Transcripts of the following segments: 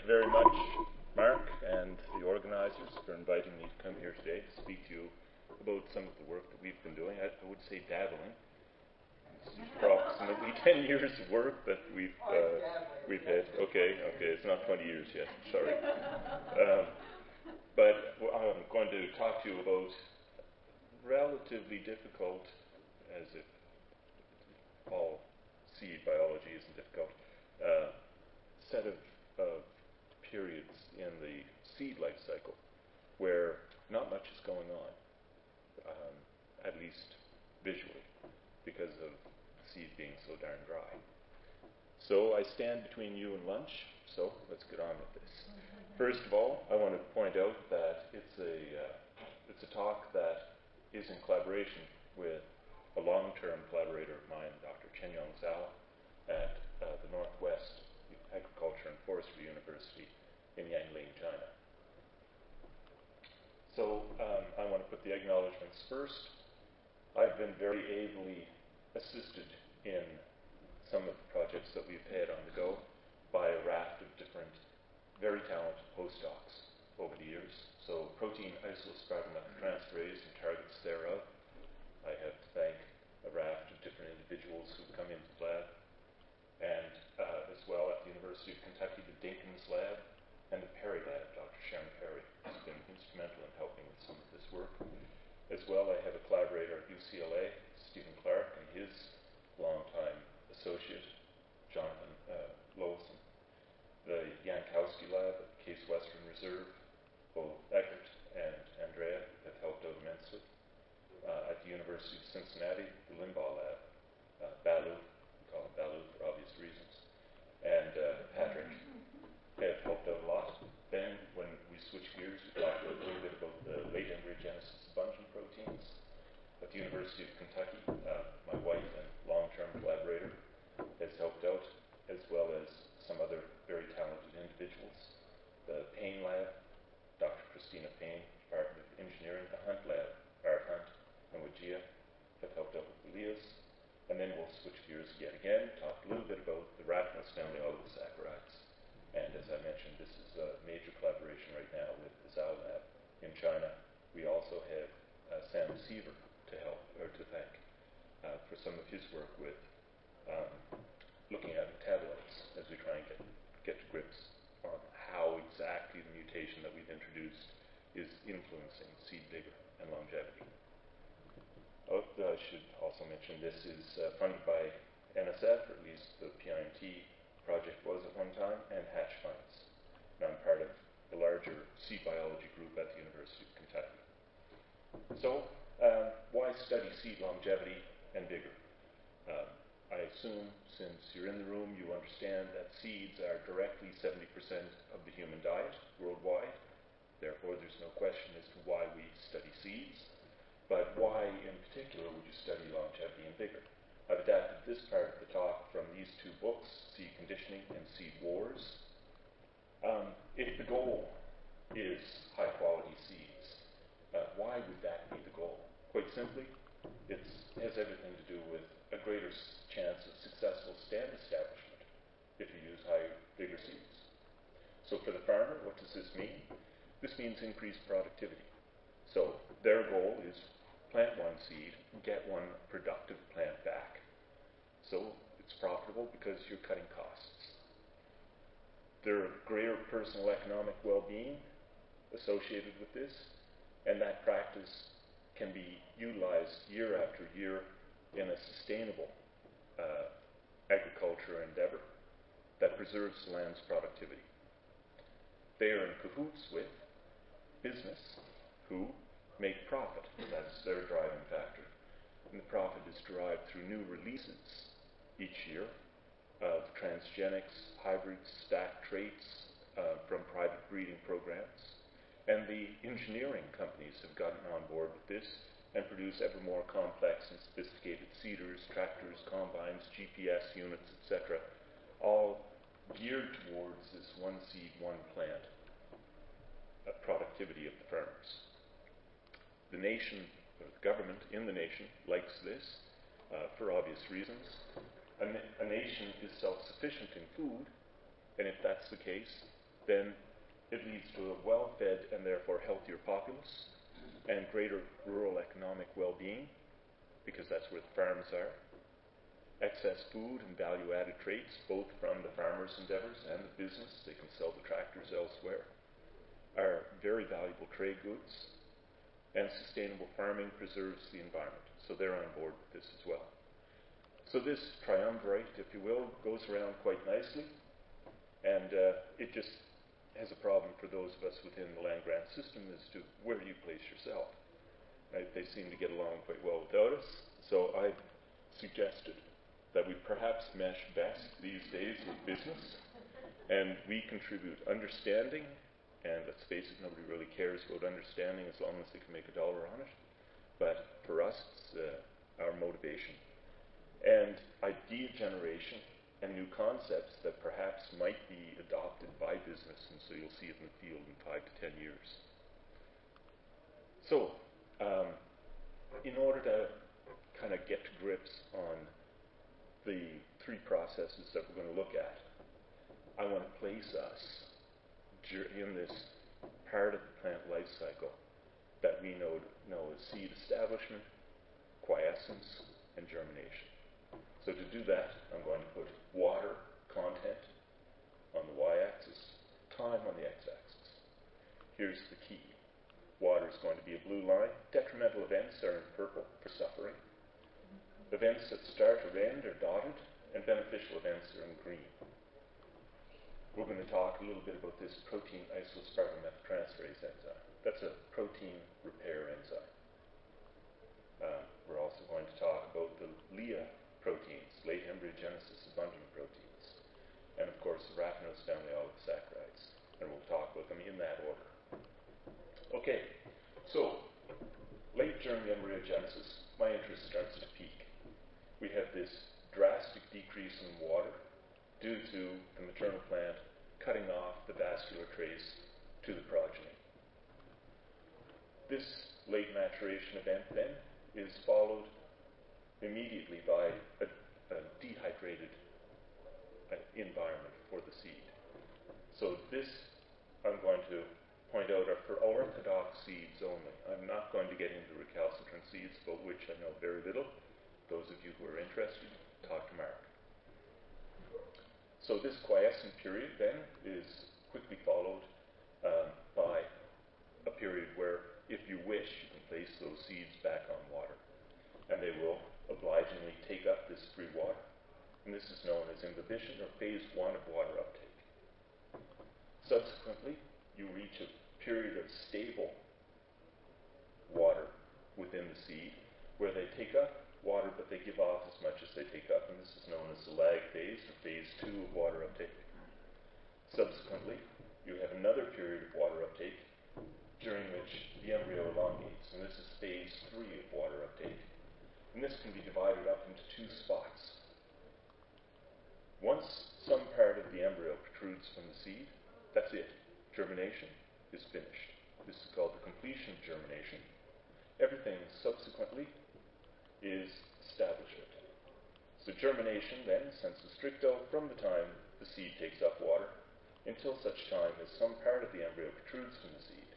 you very much, Mark, and the organizers for inviting me to come here today to speak to you about some of the work that we've been doing. I would say dabbling. It's approximately 10 years of work that we've had. Okay, it's not 20 years yet, sorry. But I'm going to talk to you about relatively difficult, as if all seed biology isn't difficult, set of periods in the seed life cycle where not much is going on, at least visually, because of the seed being so darn dry. So I stand between you and lunch, so let's get on with this. First of all, I want to point out that it's a talk that is in collaboration with a long-term collaborator of mine, Dr. Chen-Yong Zhao, at the Northwest Agriculture and Forestry University in Yangling, China. So I want to put the acknowledgements first. I've been very ably assisted in some of the projects that we've had on the go by a raft of different, very talented postdocs over the years. So protein isosparatum transferase and targets thereof, I have to thank a raft of different individuals who've come into the lab, and as well at the University of Kentucky, the Dinkins Lab and the Perry Lab. Dr. Sharon Perry has been instrumental in helping with some of this work. As well, I have a collaborator at UCLA, Stephen Clark, and his longtime associate, Jonathan Lowson. The Yankowski Lab at Case Western Reserve, both Eckert and Andrea have helped out immensely. At the University of Cincinnati, the Limbaugh Lab, Baloo, we call him Baloo for obvious reasons, and Patrick have helped out a lot. Then, when we switch gears, we talked a little bit about the late embryogenesis of bungin proteins. At the University of Kentucky, my wife and long-term collaborator has helped out, as well as some other very talented individuals. The Payne Lab, Dr. Christina Payne, Department of Engineering, the Hunt Lab, Art Hunt, and Wajia have helped out with the LEAs. And then we'll switch gears yet again, talk a little bit about the raffinose family oligosaccharides. And as I mentioned, this is a major collaboration right now with the Zhao Lab in China. We also have Sam Seaver to help, or to thank, for some of his work with looking at metabolites as we try and get to grips on how exactly the mutation that we've introduced is influencing seed vigor and longevity. I should also mention this is funded by NSF, or at least the PIMT project was at one time, and Hatch Funds. And I'm part of the larger seed biology group at the University of Kentucky. So, why study seed longevity and vigor? I assume, since you're in the room, you understand that seeds are directly 70% of the human diet worldwide. Therefore, there's no question as to why we study seeds. But why, in particular, would you study longevity and vigor? I've adapted this part of the talk from these two books, Seed Conditioning and Seed Wars. If the goal is high-quality seeds, why would that be the goal? Quite simply, it has everything to do with a greater chance of successful stand establishment if you use high-vigor seeds. So for the farmer, what does this mean? This means increased productivity. So their goal is plant one seed, get one productive plant back. So it's profitable because you're cutting costs. There are greater personal economic well-being associated with this, and that practice can be utilized year after year in a sustainable agriculture endeavor that preserves the land's productivity. They are in cahoots with business, who make profit. That's their driving factor. And the profit is derived through new releases each year of transgenics, hybrids, stacked traits from private breeding programs. And the engineering companies have gotten on board with this and produce ever more complex and sophisticated seeders, tractors, combines, GPS units, etc., all geared towards this one seed, one plant productivity of the farmers. The nation, or the government in the nation, likes this for obvious reasons. A nation is self-sufficient in food, and if that's the case, then it leads to a well-fed and therefore healthier populace and greater rural economic well-being, because that's where the farms are. Excess food and value-added traits, both from the farmer's endeavors and the business, they can sell the tractors elsewhere, are very valuable trade goods, and sustainable farming preserves the environment. So they're on board with this as well. So this triumvirate, if you will, goes around quite nicely, and it just has a problem for those of us within the land grant system as to where do you place yourself. Right? They seem to get along quite well without us, so I've suggested that we perhaps mesh best these days with business, and we contribute understanding, and let's face it, nobody really cares about understanding as long as they can make $1 on it, but for us, it's our motivation. And idea generation and new concepts that perhaps might be adopted by business, and so you'll see it in the field in 5 to 10 years. So, in order to kind of get to grips on the three processes that we're going to look at, I want to place us in this part of the plant life cycle that we know as seed establishment, quiescence, and germination. So to do that, I'm going to put water content on the y-axis, time on the x-axis. Here's the key. Water is going to be a blue line. Detrimental events are in purple for suffering. Events that start or end are dotted, and beneficial events are in green. We're going to talk a little bit about this protein isospartamethyltransferase enzyme. That's a protein repair enzyme. We're also going to talk about the LEA proteins, late embryogenesis abundant proteins, and of course the raffinose family oligosaccharides, and we'll talk about them in that order. Okay, so late germ embryogenesis, my interest starts to peak. We have this drastic decrease in water due to the maternal plant cutting off the vascular trace to the progeny. This late maturation event then is followed immediately by a dehydrated environment for the seed. So this, I'm going to point out, are for orthodox seeds only. I'm not going to get into recalcitrant seeds, about which I know very little. Those of you who are interested, talk to Mark. So this quiescent period then is quickly followed by a period where, if you wish, you can place those seeds back on water, and they will obligingly take up this free water. And this is known as imbibition, or phase 1 of water uptake. Subsequently, you reach a period of stable water within the seed, where they take up water, but they give off as much as they take up, and this is known as the lag phase, or phase 2 of water uptake. Subsequently, you have another period of water uptake, during which the embryo elongates, and this is phase 3 of water uptake. And this can be divided up into 2 spots. Once some part of the embryo protrudes from the seed, that's it. Germination is finished. This is called the completion of germination. Everything subsequently is establishment. So germination then, sensu stricto, from the time the seed takes up water until such time as some part of the embryo protrudes from the seed.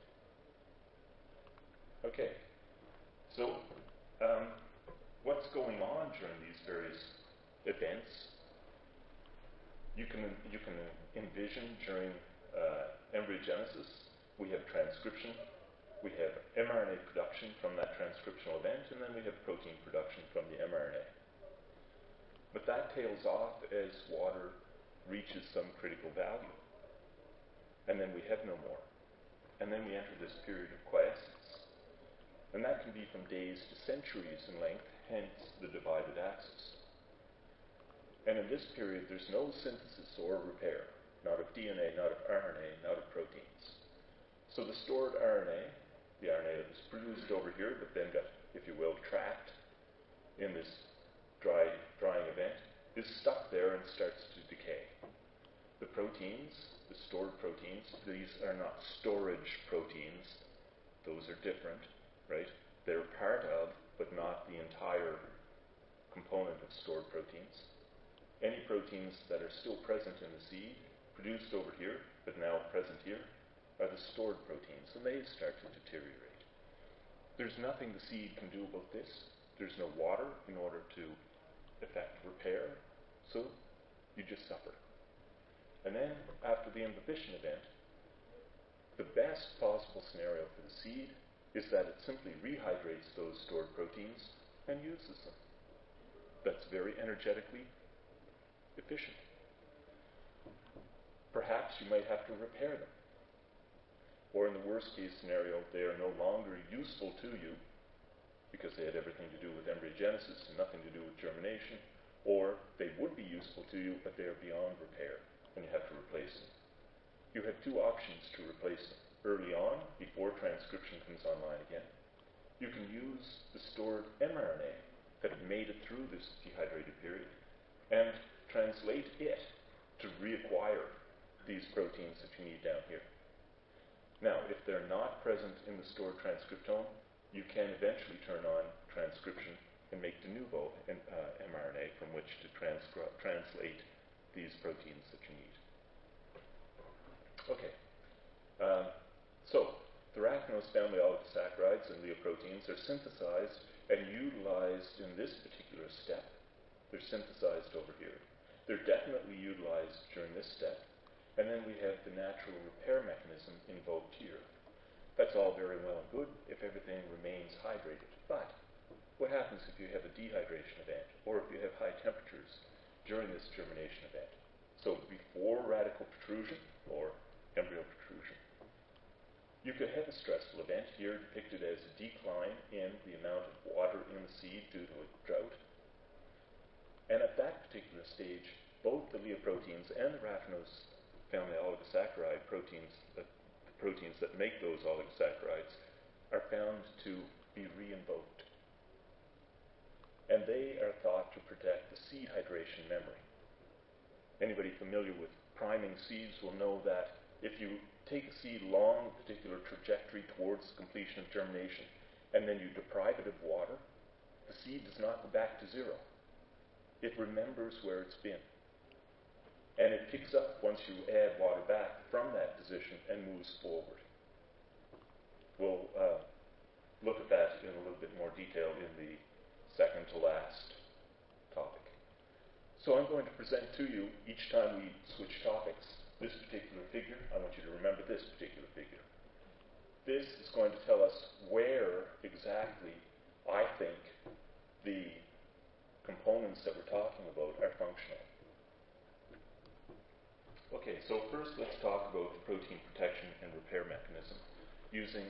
Okay, so what's going on during these various events? You can envision during embryogenesis, we have transcription, we have mRNA production from that transcriptional event, and then we have protein production from the mRNA. But that tails off as water reaches some critical value. And then we have no more. And then we enter this period of quiescence. And that can be from days to centuries in length, hence the divided axis. And in this period, there's no synthesis or repair, not of DNA, not of RNA, not of proteins. So the stored RNA, the RNA that was produced over here, but then got, if you will, trapped in this drying event, is stuck there and starts to decay. The proteins, the stored proteins, these are not storage proteins. Those are different, right? They're part of, but not the entire component of stored proteins. Any proteins that are still present in the seed produced over here, but now present here, are the stored proteins, and they start to deteriorate. There's nothing the seed can do about this. There's no water in order to effect repair, so you just suffer. And then, after the imbibition event, the best possible scenario for the seed is that it simply rehydrates those stored proteins and uses them. That's very energetically efficient. Perhaps you might have to repair them. Or in the worst case scenario, they are no longer useful to you because they had everything to do with embryogenesis and nothing to do with germination, or they would be useful to you, but they are beyond repair, and you have to replace them. You have two options to replace them. Early on, before transcription comes online again, you can use the stored mRNA that had made it through this dehydrated period and translate it to reacquire these proteins that you need down here. Now, if they're not present in the stored transcriptome, you can eventually turn on transcription and make de novo mRNA from which to translate these proteins that you need. Okay. So, the raffinose family oligosaccharides and lipoproteins are synthesized and utilized in this particular step. They're synthesized over here. They're definitely utilized during this step. And then we have the natural repair mechanism invoked here. That's all very well and good if everything remains hydrated. But what happens if you have a dehydration event, or if you have high temperatures during this germination event? So before radical protrusion, or embryo protrusion, you could have a stressful event here depicted as a decline in the amount of water in the seed due to a drought. And at that particular stage, both the lipoproteins and the raffinose family oligosaccharide proteins, the proteins that make those oligosaccharides, are found to be re-invoked. And they are thought to protect the seed hydration memory. Anybody familiar with priming seeds will know that if you take a seed along a particular trajectory towards the completion of germination, and then you deprive it of water, the seed does not go back to zero. It remembers where it's been. And it picks up once you add water back from that position and moves forward. We'll look at that in a little bit more detail in the second to last topic. So I'm going to present to you, each time we switch topics, this particular figure. I want you to remember this particular figure. This is going to tell us where exactly I think the components that we're talking about are functional. Okay, so first let's talk about the protein protection and repair mechanism using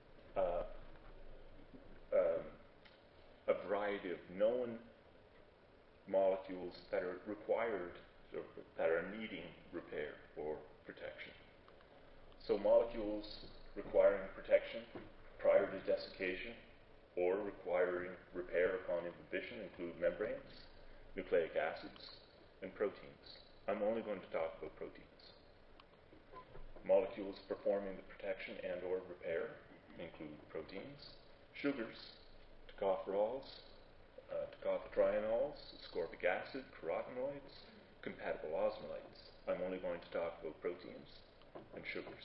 a variety of known molecules that are required, or that are needing repair or protection. So molecules requiring protection prior to desiccation or requiring repair upon imbibition include membranes, nucleic acids, and proteins. I'm only going to talk about proteins. Molecules performing the protection and or repair include proteins, sugars, tocopherols, tocotrienols, ascorbic acid, carotenoids, compatible osmolytes. I'm only going to talk about proteins and sugars.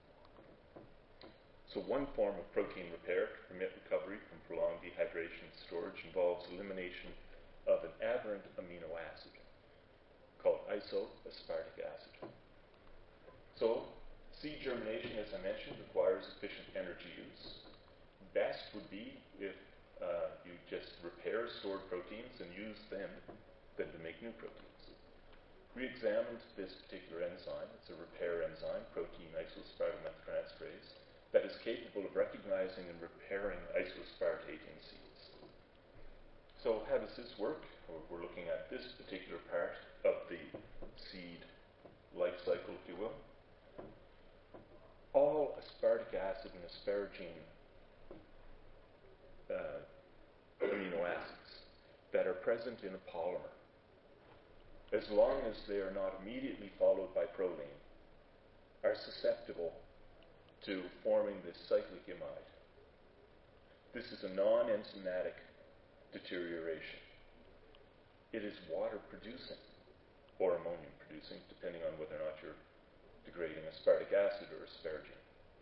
So one form of protein repair to permit recovery from prolonged dehydration and storage involves elimination of an aberrant amino acid called isoaspartic acid. So, seed germination, as I mentioned, requires efficient energy use. Best would be if you just repair stored proteins and use them than to make new proteins. We examined this particular enzyme. It's a repair enzyme, protein isoaspartate that is capable of recognizing and repairing isoaspartate in seeds. So how does this work? We're looking at this particular part of the seed life cycle, if you will. All aspartic acid and asparagine amino acids that are present in a polymer, as long as they are not immediately followed by proline, are susceptible to forming this cyclic imide. This is a non-enzymatic deterioration. It is water producing or ammonium producing, depending on whether or not you're aspartic acid or asparagine.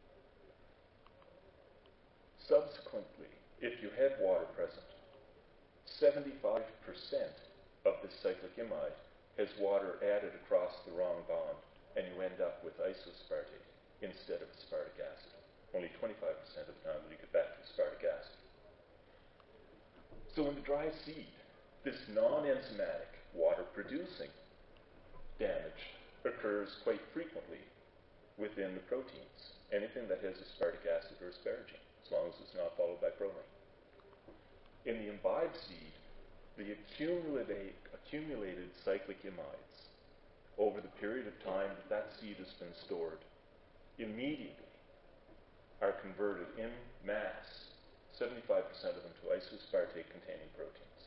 Subsequently, if you had water present, 75% of this cyclic imide has water added across the wrong bond, and you end up with isoaspartate instead of aspartic acid. Only 25% of the time will you get back to aspartic acid. So in the dry seed, this non-enzymatic water-producing damage occurs quite frequently within the proteins. Anything that has aspartic acid or asparagine, as long as it's not followed by proline. In the imbibe seed, the accumulated cyclic imides over the period of time that seed has been stored immediately are converted in mass, 75% of them, to isoaspartate-containing proteins.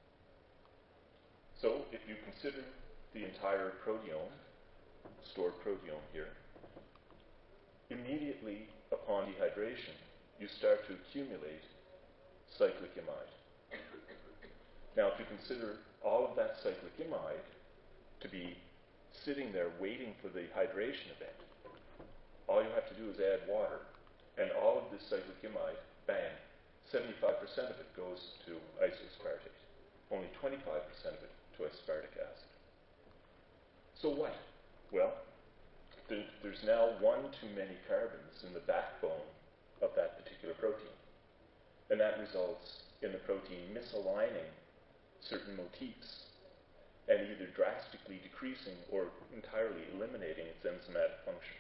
So if you consider the entire proteome, stored proteome here, immediately upon dehydration, you start to accumulate cyclic imide. Now, if you consider all of that cyclic imide to be sitting there waiting for the hydration event, all you have to do is add water, and all of this cyclic imide, bang, 75% of it goes to isoaspartate. Only 25% of it to aspartic acid. So what? Well, there's now one too many carbons in the backbone of that particular protein. And that results in the protein misaligning certain motifs and either drastically decreasing or entirely eliminating its enzymatic function.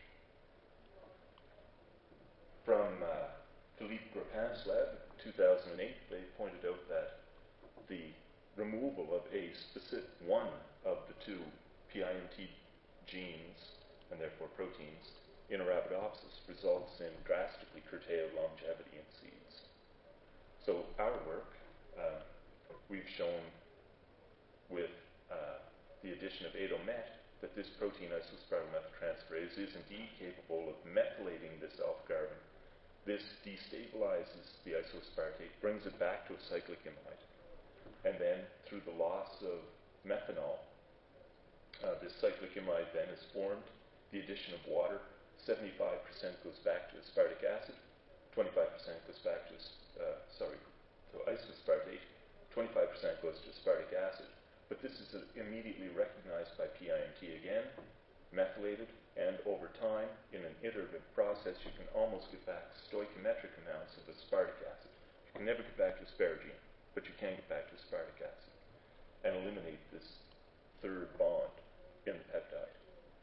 From Philippe Grapin's lab, 2008, they pointed out that the removal of one of the two PIMT genes, and therefore proteins, in Arabidopsis results in drastically curtailed longevity in seeds. So our work, we've shown with the addition of ADOMET that this protein isoaspartyl methyltransferase is indeed capable of methylating this alpha carbon. This destabilizes the isoaspartate, brings it back to a cyclic imide, and then through the loss of methanol, this cyclic imide then is formed. The addition of water, 75% goes back to aspartic acid, 25% goes back to isoaspartate, 25% goes to aspartic acid. But this is immediately recognized by PIMT again, methylated, and over time, in an iterative process, you can almost get back stoichiometric amounts of aspartic acid. You can never get back to asparagine, but you can get back to aspartic acid and eliminate this third bond in the peptide.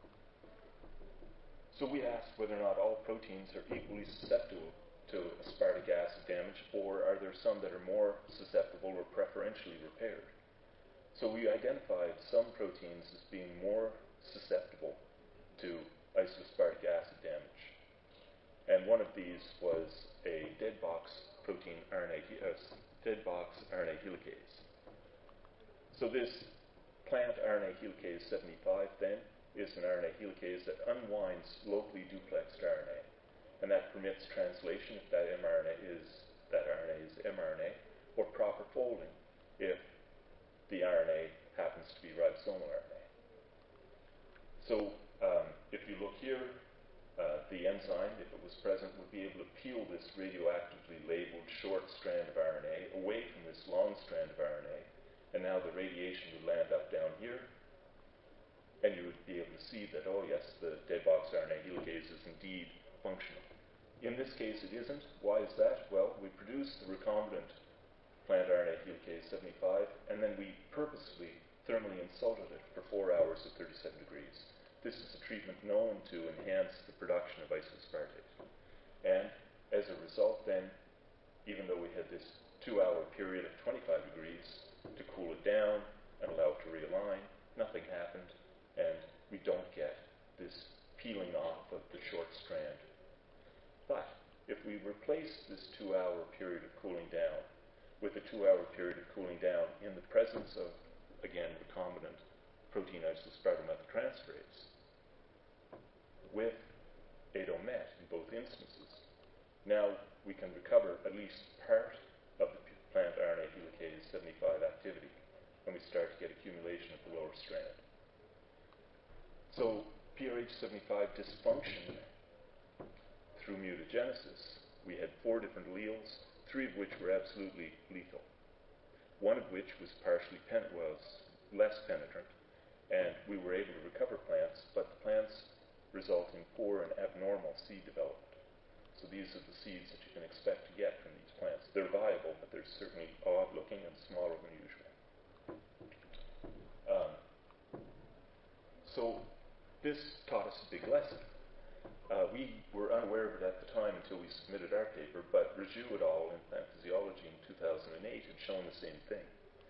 So we asked whether or not all proteins are equally susceptible to aspartic acid damage, or are there some that are more susceptible or preferentially repaired? So we identified some proteins as being more susceptible to isoaspartic acid damage. And one of these was a dead box RNA helicase. So this plant RNA helicase 75 then is an RNA helicase that unwinds locally duplexed RNA. And that permits translation if that RNA is mRNA, or proper folding if the RNA happens to be ribosomal RNA. So if you look here, the enzyme, if it was present, would be able to peel this radioactively labeled short strand of RNA away from this long strand of RNA, and now the radiation would land up down here, and you would be able to see that, oh yes, the dead box RNA helicase is indeed functional. In this case, it isn't. Why is that? Well, we produce the recombinant plant RNA helicase 75, and then we purposely thermally insulted it for 4 hours at 37 degrees. This is a treatment known to enhance the production of isoaspartate. And as a result then, even though we had this 2-hour period of 25 degrees to cool it down and allow it to realign, nothing happened, and we don't get this peeling off of the short strand. But if we replace this 2-hour period of cooling down with a 2-hour period of cooling down in the presence of, again, recombinant protein isoaspartyl methyltransferase with ADOMET in both instances, now we can recover at least part of the plant RNA helicase 75 activity, and we start to get accumulation of the lower strand. So PRH75 dysfunction through mutagenesis, we had 4 different alleles, 3 of which were absolutely lethal. One of which was less penetrant, and we were able to recover plants, but the plants result in poor and abnormal seed development. So these are the seeds that you can expect to get from these plants. They're viable, but they're certainly odd-looking and smaller than usual. So this taught us a big lesson. We were unaware of it at the time until we submitted our paper, but Raju et al. In Plant Physiology in 2008 had shown the same thing.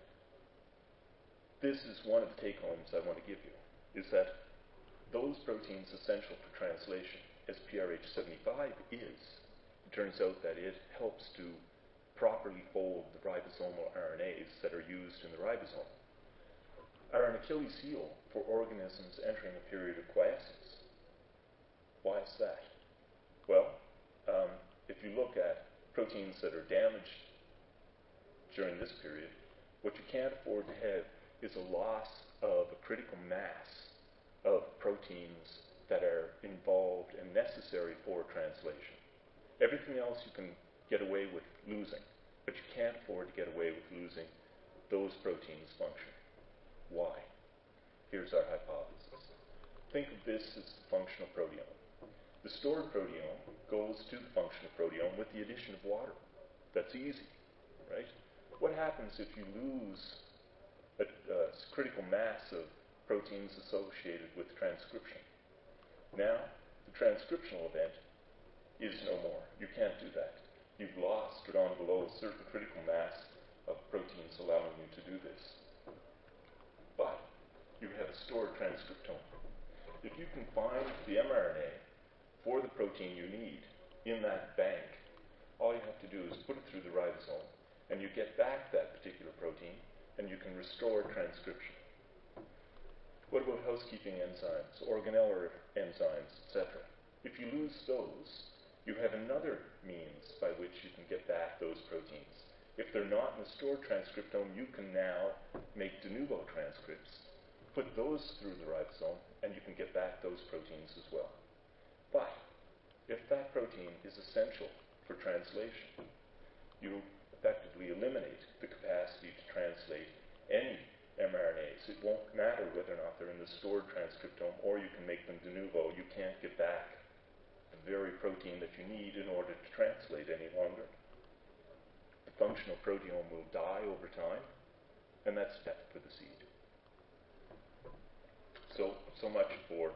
This is one of the take-homes I want to give you, is that those proteins essential for translation, as PRH75 is, it turns out that it helps to properly fold the ribosomal RNAs that are used in the ribosome, are an Achilles heel for organisms entering a period of quiescence. Why is that? Well, if you look at proteins that are damaged during this period, what you can't afford to have is a loss of a critical mass of proteins that are involved and necessary for translation. Everything else you can get away with losing, but you can't afford to get away with losing those proteins' function. Why? Here's our hypothesis. Think of this as the functional proteome. The stored proteome goes to the functional proteome with the addition of water. That's easy, right? What happens if you lose a critical mass of proteins associated with transcription? Now, the transcriptional event is no more. You can't do that. You've lost or gone below a certain critical mass of proteins allowing you to do this. But you have a stored transcriptome. If you can find the mRNA for the protein you need in that bank, all you have to do is put it through the ribosome, and you get back that particular protein, and you can restore transcription. What about housekeeping enzymes, organelle enzymes, etc.? If you lose those, you have another means by which you can get back those proteins. If they're not in the stored transcriptome, you can now make de novo transcripts, put those through the ribosome, and you can get back those proteins as well. But if that protein is essential for translation, you effectively eliminate the capacity to translate any mRNAs. It won't matter whether or not they're in the stored transcriptome, or you can make them de novo. You can't get back the very protein that you need in order to translate any longer. The functional proteome will die over time, and that's death for the seed. So much for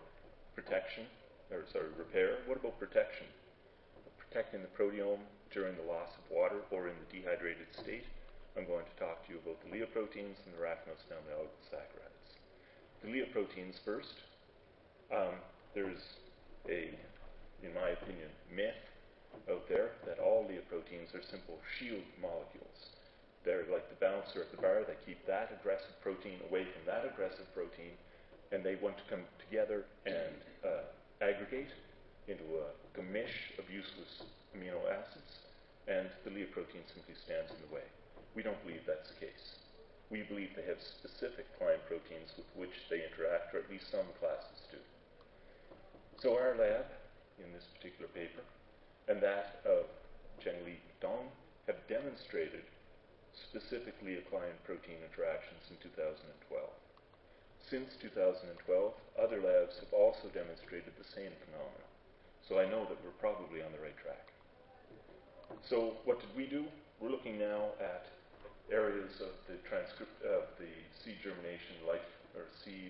repair. What about protection? Protecting the proteome during the loss of water or in the dehydrated state. I'm going to talk to you about the Lea-proteins and the raffinose-dominant oligosaccharides. The Lea-proteins first. There's in my opinion, myth out there that all Lea-proteins are simple shield molecules. They're like the bouncer at the bar. They keep that aggressive protein away from that aggressive protein, and they want to come together and aggregate into a gamish of useless amino acids, and the Lea-protein simply stands in the way. We don't believe that's the case. We believe they have specific client proteins with which they interact, or at least some classes do. So our lab, in this particular paper, and that of Zhengli Dong, have demonstrated specific Lea-client protein interactions in 2012. Since 2012, other labs have also demonstrated the same phenomena. So I know that we're probably on the right track. So what did we do? We're looking now at areas of the seed germination seed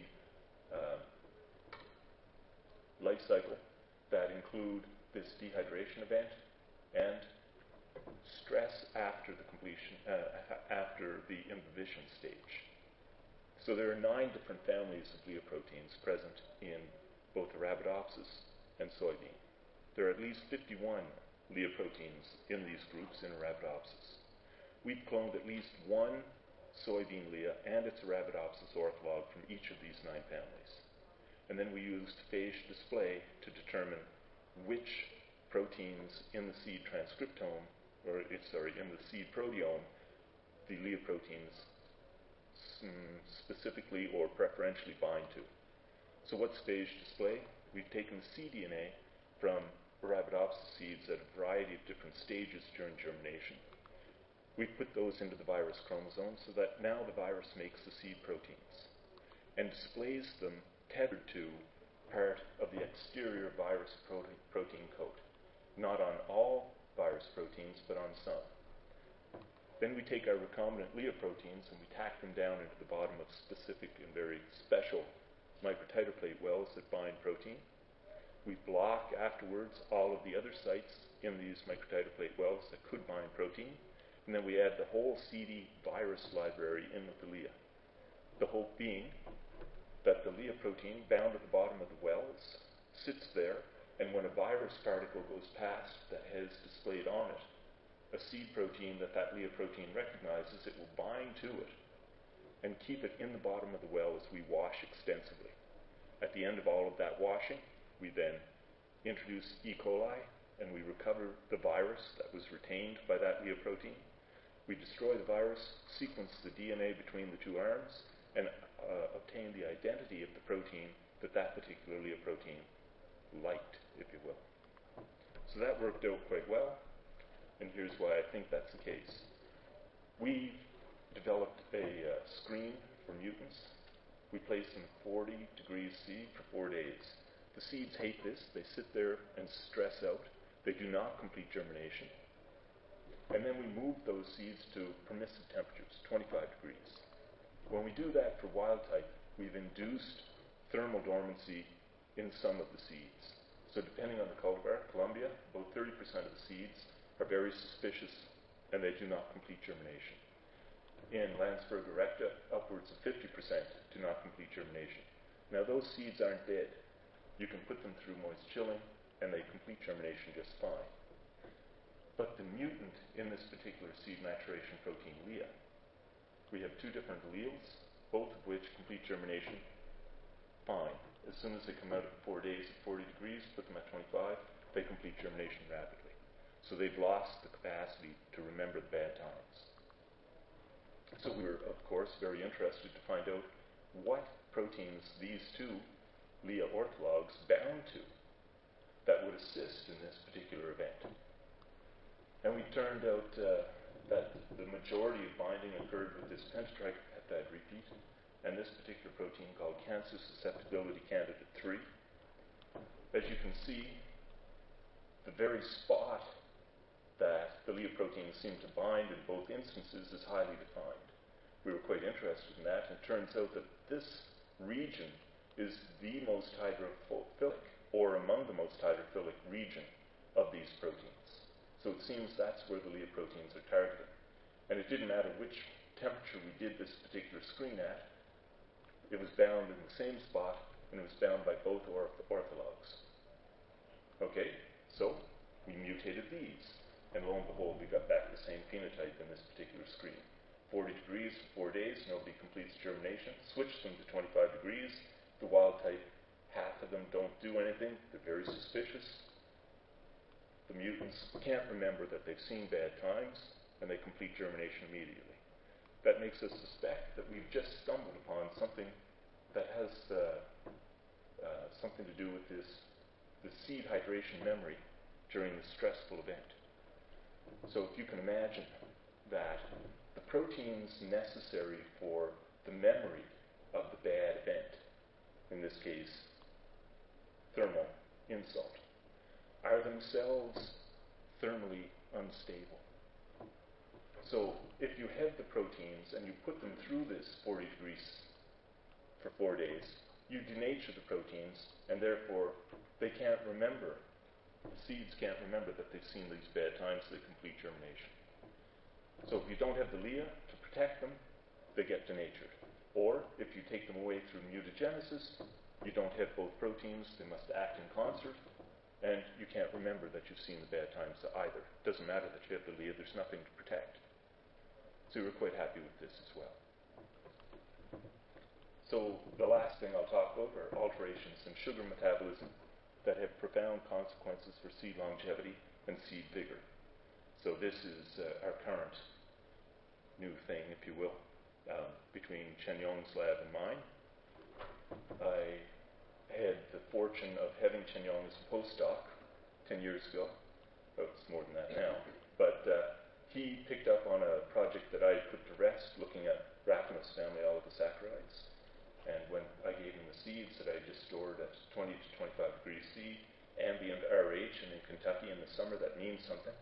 life cycle that include this dehydration event and stress after the completion, after the imbibition stage. So there are 9 different families of Lea-proteins present in both Arabidopsis and soybean. There are at least 51 Lea-proteins in these groups in Arabidopsis. We've cloned at least one soybean Lea and its Arabidopsis ortholog from each of these 9 families. And then we used phage display to determine which proteins in the seed transcriptome, in the seed proteome, the Lea-proteins specifically or preferentially bind to. So what's phage display? we've taken the cDNA from Arabidopsis seeds at a variety of different stages during germination. We've put those into the virus chromosome so that now the virus makes the seed proteins and displays them tethered to part of the exterior virus protein coat, not on all virus proteins, but on some. Then we take our recombinant LIA proteins and we tack them down into the bottom of specific and very special microtiter plate wells that bind protein. We block afterwards all of the other sites in these microtiter plate wells that could bind protein, and then we add the whole CD virus library in with the LIA. The hope being that the LIA protein bound at the bottom of the wells sits there, and when a virus particle goes past that has displayed on it a seed protein that LIA protein recognizes, it will bind to it and keep it in the bottom of the well as we wash extensively. At the end of all of that washing, we then introduce E. coli and we recover the virus that was retained by that LIA protein. We destroy the virus, sequence the DNA between the two arms, and obtain the identity of the protein that particular LIA protein liked, if you will. So that worked out quite well, and here's why I think that's the case. We developed a screen for mutants. We place them 40 degrees C for 4 days. The seeds hate this. They sit there and stress out. They do not complete germination. And then we move those seeds to permissive temperatures, 25 degrees. When we do that for wild type, we've induced thermal dormancy in some of the seeds. So depending on the cultivar, Colombia, about 30% of the seeds are very suspicious and they do not complete germination. In Landsberg erecta, upwards of 50% do not complete germination. Now those seeds aren't dead. You can put them through moist chilling and they complete germination just fine. But the mutant in this particular seed maturation protein LIA, we have two different alleles, both of which complete germination fine. As soon as they come out at 4 days at 40 degrees, put them at 25, they complete germination rapidly. So they've lost the capacity to remember the bad times. So we were, of course, very interested to find out what proteins these two LIA orthologs bound to that would assist in this particular event. And we turned out that the majority of binding occurred with this pentatripeptide repeat and this particular protein called cancer susceptibility candidate 3. As you can see, the very spot that the LIA proteins seem to bind in both instances is highly defined. We were quite interested in that, and it turns out that this region is the most hydrophilic, or among the most hydrophilic region of these proteins. So it seems that's where the LIA proteins are targeted. And it didn't matter which temperature we did this particular screen at, it was bound in the same spot, and it was bound by both orthologs. Okay, so we mutated these. And lo and behold, we got back the same phenotype in this particular screen. 40 degrees for 4 days, nobody completes germination. Switch them to 25 degrees. The wild type, half of them don't do anything. They're very suspicious. The mutants can't remember that they've seen bad times, and they complete germination immediately. That makes us suspect that we've just stumbled upon something that has something to do with the seed hydration memory during this stressful event. So if you can imagine that the proteins necessary for the memory of the bad event, in this case, thermal insult, are themselves thermally unstable. So if you have the proteins and you put them through this 40 degrees for 4 days, you denature the proteins, and therefore they can't remember. The seeds can't remember that they've seen these bad times, they complete germination. So if you don't have the LIA to protect them, they get denatured. Or if you take them away through mutagenesis, you don't have both proteins, they must act in concert, and you can't remember that you've seen the bad times either. It doesn't matter that you have the LIA, there's nothing to protect. So we were quite happy with this as well. So the last thing I'll talk about are alterations in sugar metabolism that have profound consequences for seed longevity and seed vigor. So this is our current new thing, if you will, between Chen Yong's lab and mine. I had the fortune of having Chen Yong as a postdoc 10 years ago. Well, it's more than that now. But he picked up on a project that I put to rest, looking at Rhamphus family oligosaccharides. And when I gave him the seeds that I just stored at 20 to 25 degrees C, ambient RH, and in Kentucky in the summer, that means something.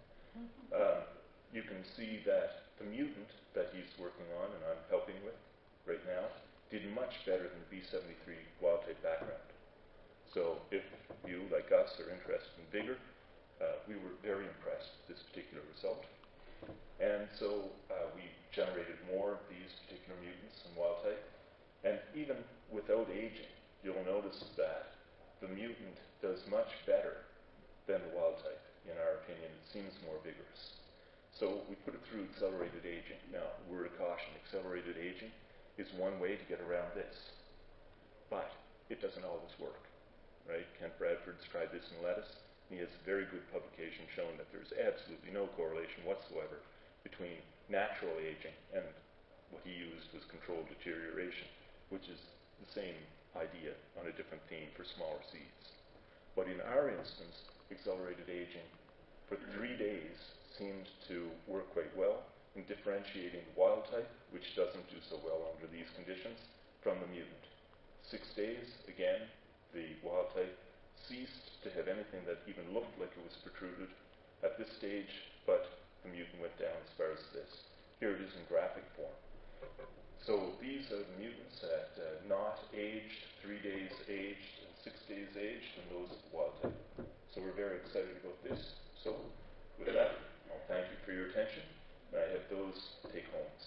You can see that the mutant that he's working on, and I'm helping with right now, did much better than the B73 wild-type background. So if you, like us, are interested in vigor, we were very impressed with this particular result. And so we generated more of these particular mutants in wild-type. And even without aging, you'll notice that the mutant does much better than the wild-type. In our opinion, it seems more vigorous. So we put it through accelerated aging. Now, word of caution, accelerated aging is one way to get around this. But it doesn't always work, right? Kent Bradford's tried this in lettuce, and he has a very good publication showing that there's absolutely no correlation whatsoever between natural aging and what he used was controlled deterioration, which is the same idea on a different theme for smaller seeds. But in our instance, accelerated aging for 3 days seemed to work quite well in differentiating the wild type, which doesn't do so well under these conditions, from the mutant. 6 days, again, the wild type ceased to have anything that even looked like it was protruded at this stage, but the mutant went down as far as this. Here it is in graphic form. So these are the mutants at not aged, 3 days aged, and 6 days aged, and those are the wild type. So we're very excited about this. So with that, I'll thank you for your attention. And I have those take-homes.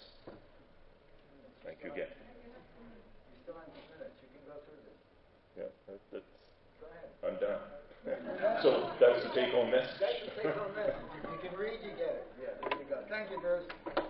Thank you again. You still have 2 minutes. You can go through this. Yeah, that's. Go ahead. I'm done. So that's the take-home message. That's the take-home message. If you can read, you get it. Yeah, there you go. Thank you, Bruce.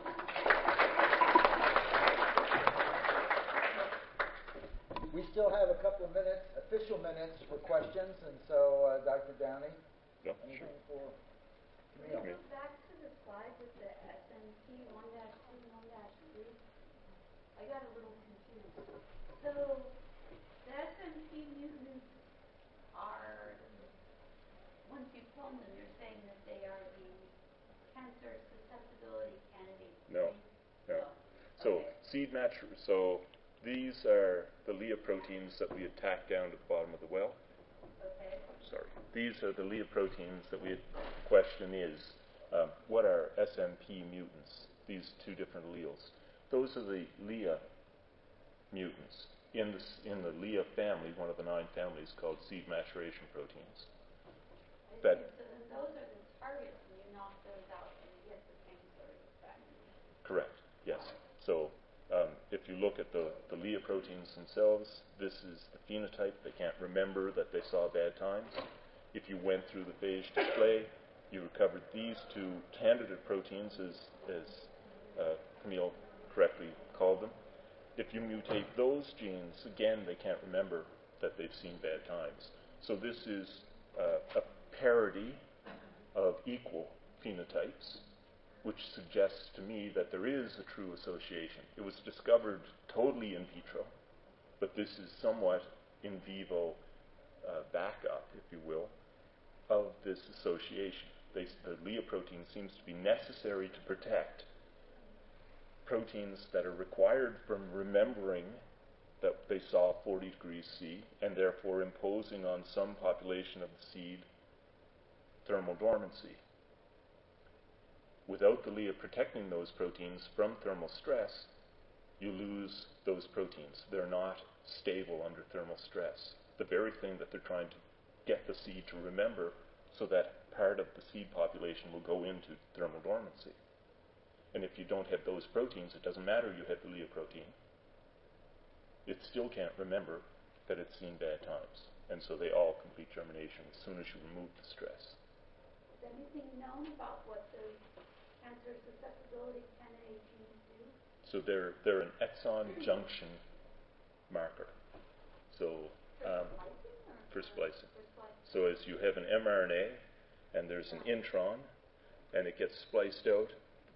We still have a couple of minutes, official minutes, for questions, and so Dr. Downey, anything for Camille? Back to the slide with the SNP 1-2 and 1-3. I got a little confused. So the SNP mutants are, once you clone them, you're saying that they are the cancer susceptibility candidates. No. So Okay. seed match. So these are the Lea proteins that we had tacked down to the bottom of the well. Okay. Sorry. These are the Lea proteins that we had. The question is, what are SMP mutants? These 2 different alleles. Those are the Lea mutants. In the Lea family, one of the 9 families called seed maturation proteins. So then those are the targets, and you knock those out, and you get the same sort of effect. Correct. Yes. So if you look at the Lea proteins themselves, this is the phenotype. They can't remember that they saw bad times. If you went through the phage display, you recovered these 2 candidate proteins, as Camille correctly called them. If you mutate those genes, again, they can't remember that they've seen bad times. So this is a parity of equal phenotypes, which suggests to me that there is a true association. It was discovered totally in vitro, but this is somewhat in vivo backup, if you will, of this association. The Lea protein seems to be necessary to protect proteins that are required from remembering that they saw 40 degrees C and therefore imposing on some population of the seed thermal dormancy. Without the Lea protecting those proteins from thermal stress, you lose those proteins. They're not stable under thermal stress. The very thing that they're trying to get the seed to remember so that part of the seed population will go into thermal dormancy. And if you don't have those proteins, it doesn't matter you have the Lea protein. It still can't remember that it's seen bad times. And so they all complete germination as soon as you remove the stress. Is anything known about what the cancer susceptibility candidate genes do? So they're an exon junction marker. So for splicing. So as you have an mRNA and there's an intron and it gets spliced out,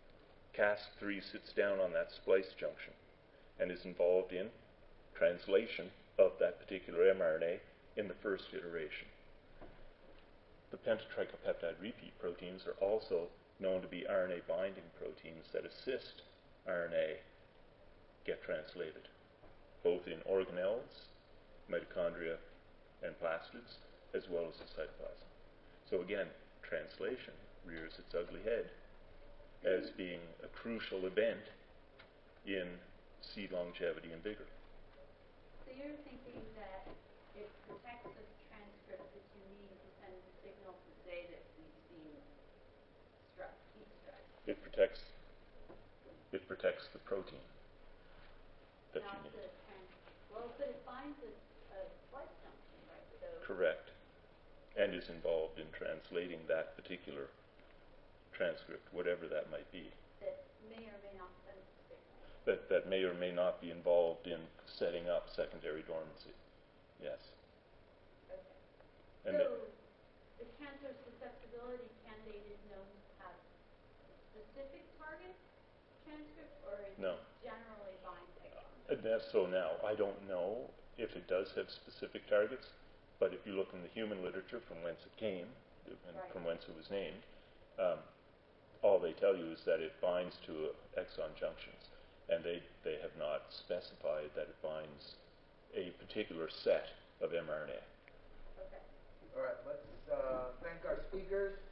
Cas3 sits down on that splice junction and is involved in translation of that particular mRNA in the first iteration. The pentatricopeptide repeat proteins are also known to be RNA binding proteins that assist RNA get translated, both in organelles, mitochondria, and plastids, as well as the cytoplasm. So again, translation rears its ugly head as being a crucial event in seed longevity and vigor. So you're thinking that it protects the transcript that you need to send the signal to say that we've seen heat stress. It protects the protein that Not you need. well, but it binds a splice junction, right? So Correct. And is involved in translating that particular transcript, whatever that might be. that may or may not send the signal. That may or may not be involved in setting up secondary dormancy. Yes. Okay. And So the cancer susceptibility candidate is known to have a specific target transcript, or is No. it generally binds exons? So now, I don't know if it does have specific targets, but if you look in the human literature from whence it came, and Right. from whence it was named, all they tell you is that it binds to exon junctions, and they have not specified that it binds a particular set of mRNA. Okay. All right, let's thank our speakers.